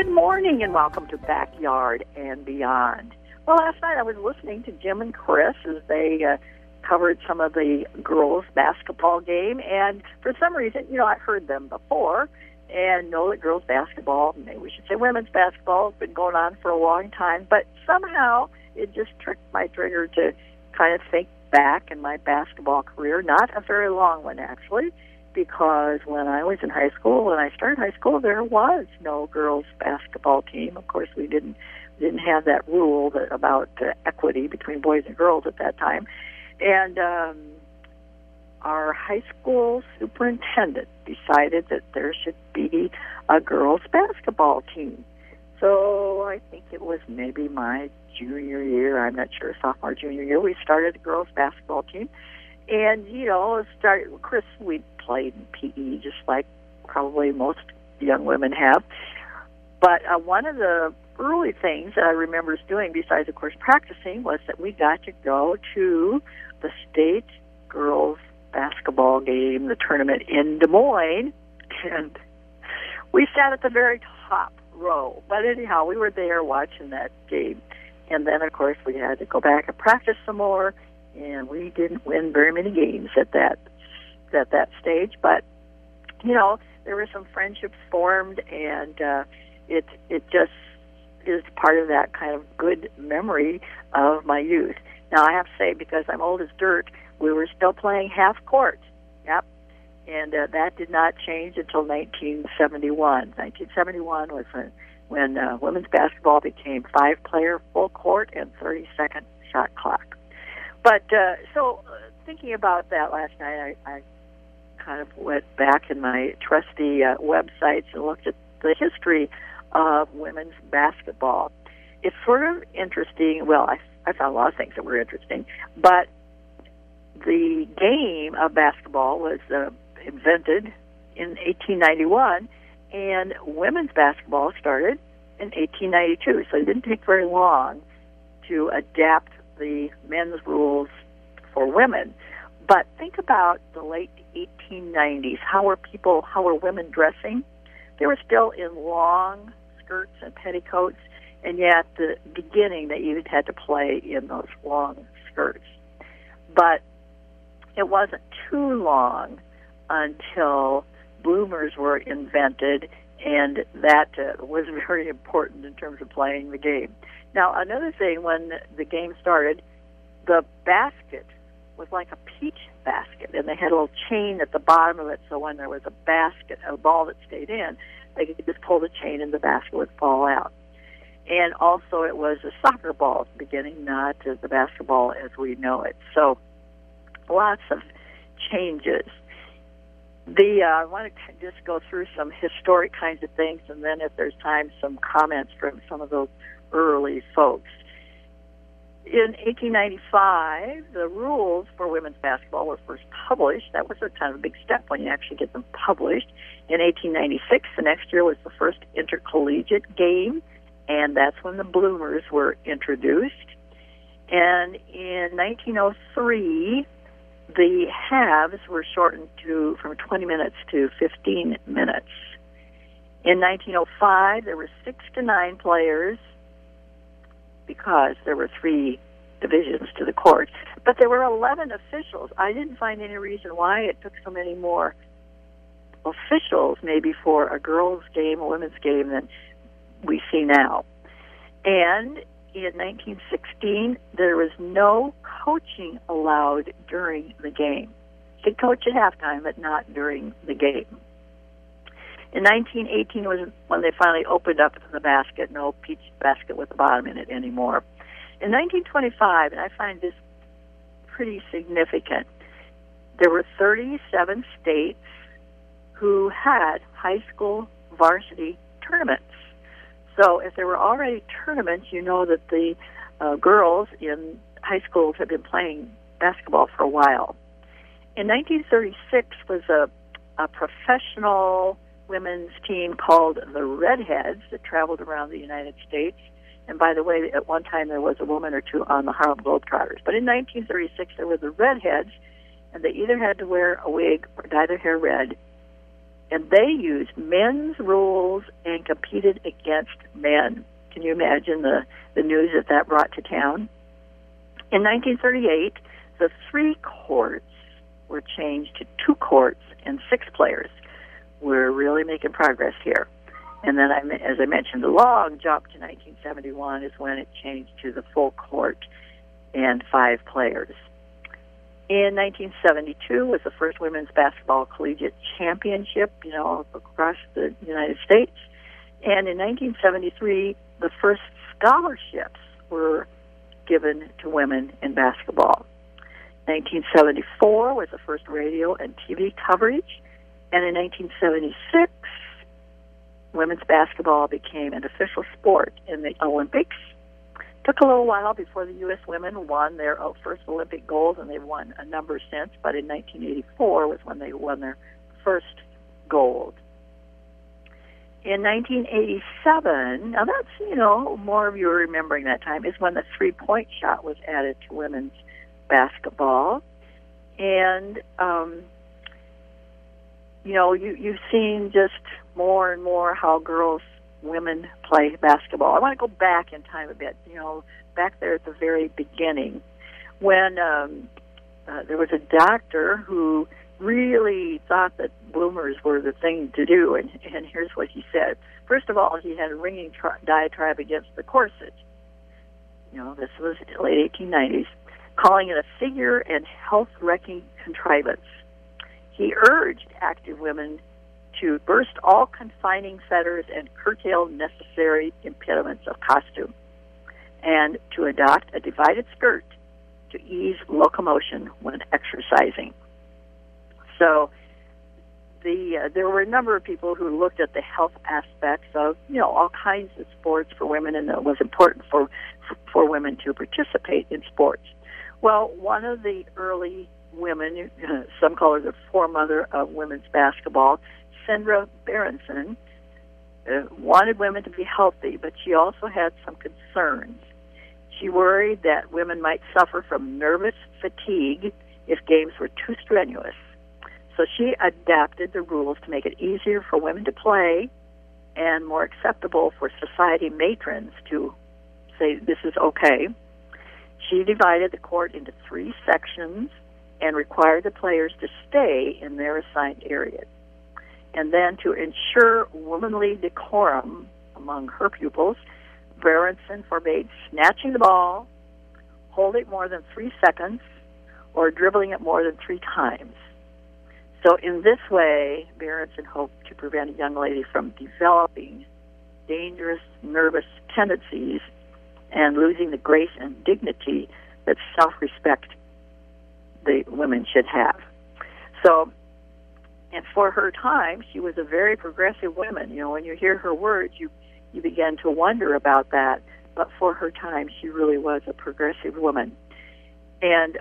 Good morning and welcome to Backyard and Beyond. Well, last night I was listening to Jim and Chris as they covered some of the girls' basketball game, and for some reason, I've heard them before and know that girls' basketball, maybe we should say women's basketball, has been going on for a long time, but somehow it just tricked my trigger to kind of think back in my basketball career, not a very long one actually, because when I was in high school, when I started high school, there was no girls' basketball team. Of course, we didn't have that rule about equity between boys and girls at that time. And our high school superintendent decided that there should be a girls' basketball team. So I think it was maybe my junior year, I'm not sure, sophomore, junior year, we started a girls' basketball team. And, Chris, we played in PE just like probably most young women have. But one of the early things that I remember us doing, besides, of course, practicing, was that we got to go to the state girls basketball game, the tournament in Des Moines, and we sat at the very top row. But anyhow, we were there watching that game. And then, of course, we had to go back and practice some more, and we didn't win very many games at that stage. But, there were some friendships formed, and it just is part of that kind of good memory of my youth. Now, I have to say, because I'm old as dirt, we were still playing half court. Yep. And that did not change until 1971. 1971 was when women's basketball became 5-player full court and 30-second shot clock. But so thinking about that last night, I kind of went back in my trusty websites and looked at the history of women's basketball. It's sort of interesting. Well, I found a lot of things that were interesting, but the game of basketball was invented in 1891, and women's basketball started in 1892. So it didn't take very long to adapt the men's rules for women. But think about the late 1890s. How were women dressing? They were still in long skirts and petticoats, and yet the beginning that you had to play in those long skirts. But it wasn't too long until bloomers were invented, and that was very important in terms of playing the game. Now, another thing, when the game started, the basket was like a peach basket, and they had a little chain at the bottom of it, so when there was a ball that stayed in, they could just pull the chain and the basket would fall out. And also it was a soccer ball at the beginning, not the basketball as we know it. So lots of changes. I want to just go through some historic kinds of things, and then if there's time, some comments from some of those early folks. In 1895, the rules for women's basketball were first published. That was a kind of a big step when you actually get them published. In 1896, the next year, was the first intercollegiate game, and that's when the bloomers were introduced. And in 1903, the halves were shortened from 20 minutes to 15 minutes. In 1905, there were 6 to 9 players, because there were 3 divisions to the court. But there were 11 officials. I didn't find any reason why it took so many more officials, maybe for a girls' game, a women's game, than we see now. And in 1916, there was no coaching allowed during the game. You could coach at halftime, but not during the game. In 1918 was when they finally opened up the basket, no peach basket with the bottom in it anymore. In 1925, and I find this pretty significant, there were 37 states who had high school varsity tournaments. So if there were already tournaments, you know that the girls in high schools had been playing basketball for a while. In 1936 was a professional women's team called the Redheads that traveled around the United States. And by the way, at one time there was a woman or two on the Harlem Globetrotters. But in 1936 there were the Redheads, and they either had to wear a wig or dye their hair red. and they used men's rules and competed against men. Can you imagine the news that brought to town? In 1938, the 3 courts were changed to 2 courts and 6 players. We're really making progress here. And then, as I mentioned, the long jump to 1971 is when it changed to the full court and 5 players. In 1972 was the first women's basketball collegiate championship, across the United States. And in 1973, the first scholarships were given to women in basketball. 1974 was the first radio and TV coverage. And in 1976, women's basketball became an official sport in the Olympics. Took a little while before the U.S. women won their first Olympic gold, and they've won a number since, but in 1984 was when they won their first gold. In 1987, now that's, more of you are remembering that time, is when the three-point shot was added to women's basketball. And, you've seen just more and more how women play basketball. I want to go back in time a bit, back there at the very beginning when there was a doctor who really thought that bloomers were the thing to do, and here's what he said. First of all, he had a ringing diatribe against the corset. This was late 1890s, calling it a figure and health-wrecking contrivance. He urged active women to burst all confining fetters and curtail necessary impediments of costume, and to adopt a divided skirt to ease locomotion when exercising. So there were a number of people who looked at the health aspects of, all kinds of sports for women, and it was important for women to participate in sports. Well, one of the early women, some call her the foremother of women's basketball, Sandra Berenson, wanted women to be healthy, but she also had some concerns. She worried that women might suffer from nervous fatigue if games were too strenuous. So she adapted the rules to make it easier for women to play and more acceptable for society matrons to say this is okay. She divided the court into 3 sections and required the players to stay in their assigned areas. And then to ensure womanly decorum among her pupils, Berenson forbade snatching the ball, holding more than 3 seconds, or dribbling it more than 3 times. So in this way, Berenson hoped to prevent a young lady from developing dangerous, nervous tendencies and losing the grace and dignity that self-respect the women should have. So, and for her time, she was a very progressive woman. When you hear her words, you begin to wonder about that. But for her time, she really was a progressive woman. And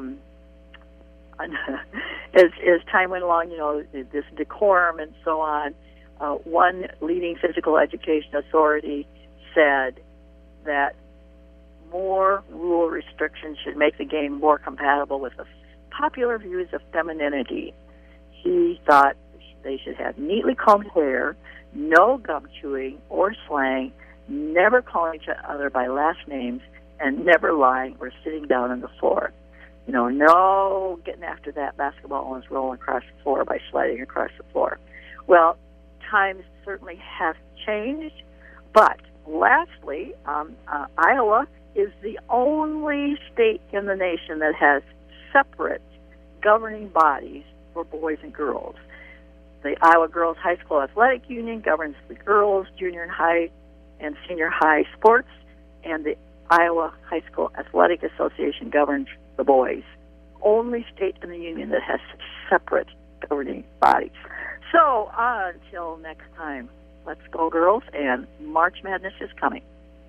as time went along, this decorum and so on, one leading physical education authority said that more rule restrictions should make the game more compatible with the popular views of femininity. He thought they should have neatly combed hair, no gum chewing or slang, never calling each other by last names, and never lying or sitting down on the floor. No getting after that basketball and rolling across the floor by sliding across the floor. Well, times certainly have changed, but lastly, Iowa is the only state in the nation that has separate governing bodies for boys and girls. The Iowa Girls High School Athletic Union governs the girls, junior high, and senior high sports, and the Iowa High School Athletic Association governs the boys. Only state in the union that has separate governing bodies. So until next time, let's go, girls, and March Madness is coming.